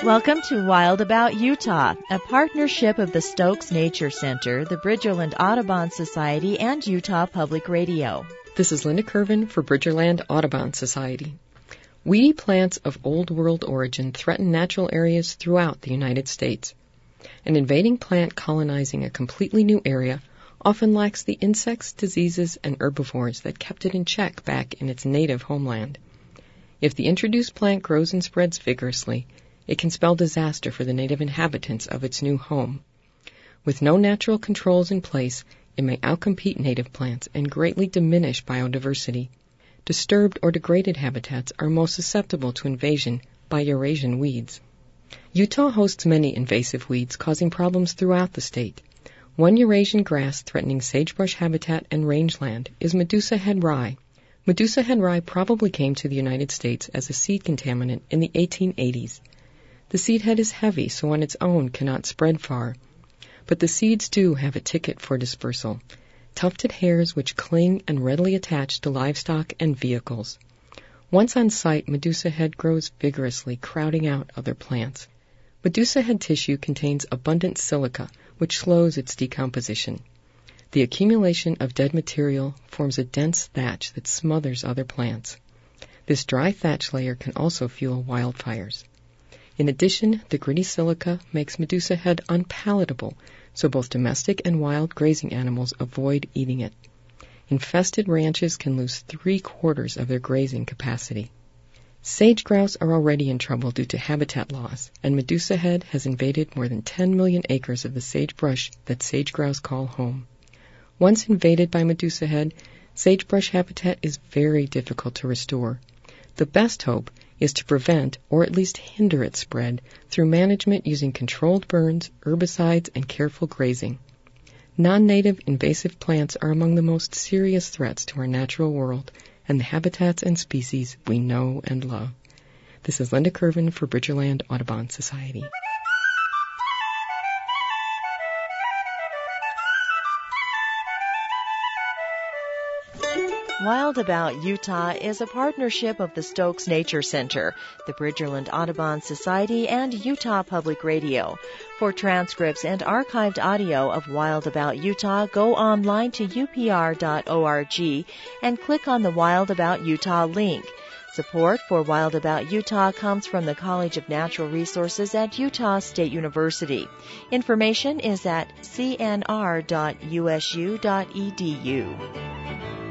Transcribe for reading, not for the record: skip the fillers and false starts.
Welcome to Wild About Utah, a partnership of the Stokes Nature Center, the Bridgerland Audubon Society, and Utah Public Radio. This is Linda Curvin for Bridgerland Audubon Society. Weedy plants of Old World origin threaten natural areas throughout the United States. An invading plant colonizing a completely new area often lacks the insects, diseases, and herbivores that kept it in check back in its native homeland. If the introduced plant grows and spreads vigorously, it can spell disaster for the native inhabitants of its new home. With no natural controls in place, it may outcompete native plants and greatly diminish biodiversity. Disturbed or degraded habitats are most susceptible to invasion by Eurasian weeds. Utah hosts many invasive weeds causing problems throughout the state. One Eurasian grass threatening sagebrush habitat and rangeland is Medusa head rye. Medusa head rye probably came to the United States as a seed contaminant in the 1880s. The seed head is heavy, so on its own cannot spread far. But the seeds do have a ticket for dispersal, tufted hairs which cling and readily attach to livestock and vehicles. Once on site, Medusa head grows vigorously, crowding out other plants. Medusa head tissue contains abundant silica, which slows its decomposition. The accumulation of dead material forms a dense thatch that smothers other plants. This dry thatch layer can also fuel wildfires. In addition, the gritty silica makes Medusa head unpalatable, so both domestic and wild grazing animals avoid eating it. Infested ranches can lose 3/4 of their grazing capacity. Sage grouse are already in trouble due to habitat loss, and Medusa head has invaded more than 10 million acres of the sagebrush that sage grouse call home. Once invaded by Medusa head, sagebrush habitat is very difficult to restore. The best hope is to prevent or at least hinder its spread through management using controlled burns, herbicides, and careful grazing. Non-native invasive plants are among the most serious threats to our natural world and the habitats and species we know and love. This is Linda Curvin for Bridgerland Audubon Society. Wild About Utah is a partnership of the Stokes Nature Center, the Bridgerland Audubon Society, and Utah Public Radio. For transcripts and archived audio of Wild About Utah, go online to upr.org and click on the Wild About Utah link. Support for Wild About Utah comes from the College of Natural Resources at Utah State University. Information is at cnr.usu.edu.